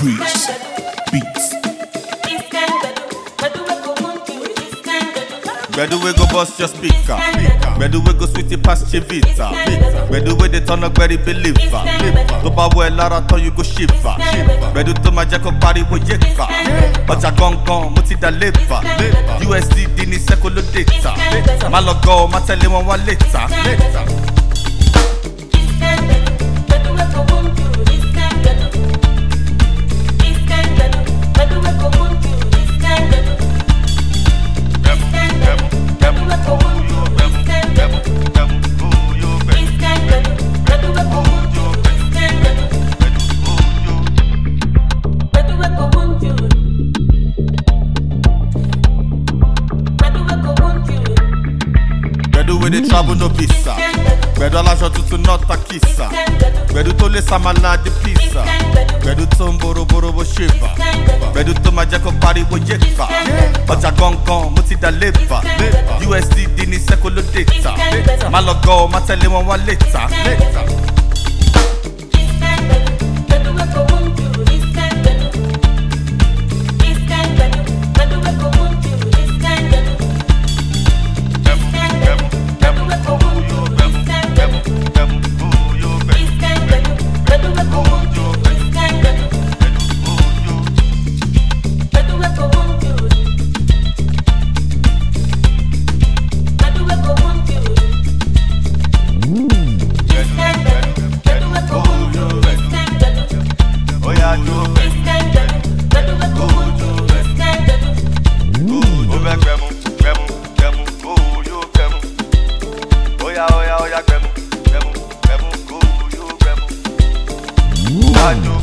Chris Beats. Bedu we go bust your speaker. Bedu we go sweet you past your vita. Bedu we the turn up very believer. To ba we lara turn you go shiver. Bedu to my jack up party wo yeka. Oja gongon mo ti da leva. USD ni sekolo data. Ma lo go ma tell won wa later. Bedu we dey travel no visa. Bedu alaṣọ tuntun not takisa. Bedu tó lè samala di pizza. Bedu tó ń boroboro bó ṣèbà. Bedu tó máa jẹ́ kó pariwo yéka. Ọjà gangan mo ti dà lébà. USD ní sekolo data. Má lọ gọ́ má tẹ̀lé wọn wá later. I do.